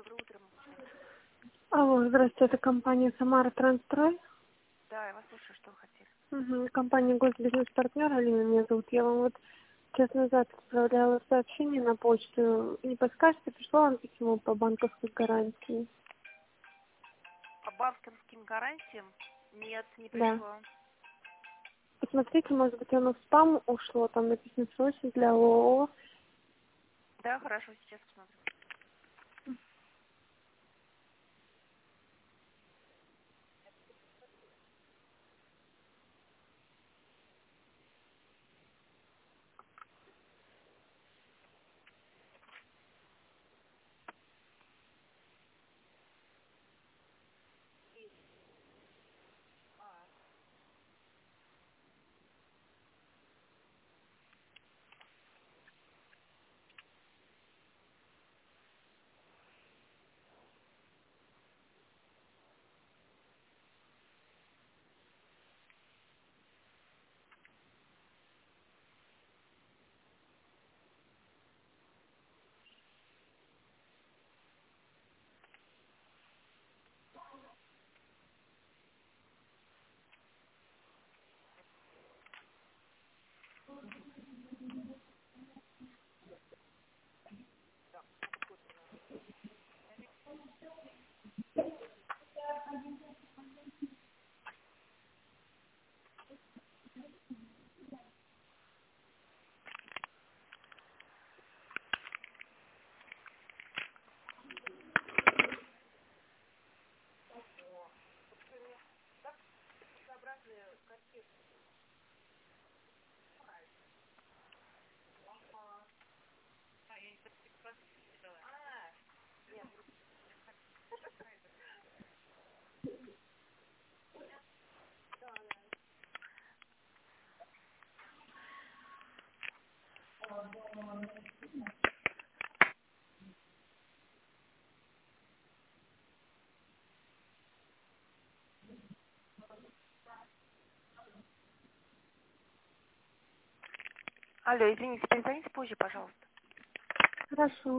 Доброе утро, Максим. Алло, здравствуйте, это компания «Самара Трансстрой». Да, я вас слушаю, что вы хотели. Компания «Госбизнес-партнер», Алина меня зовут. Я вам вот час назад отправляла сообщение на почту. Не подскажете, пришло вам письмо по банковской гарантии? По банковским гарантиям? Нет, не Да. пришло. Посмотрите, может быть, оно в спам ушло, там написано «Срочно для ООО». Да, хорошо, сейчас посмотрю. Алло, извините, перезвоните позже, пожалуйста. Хорошо.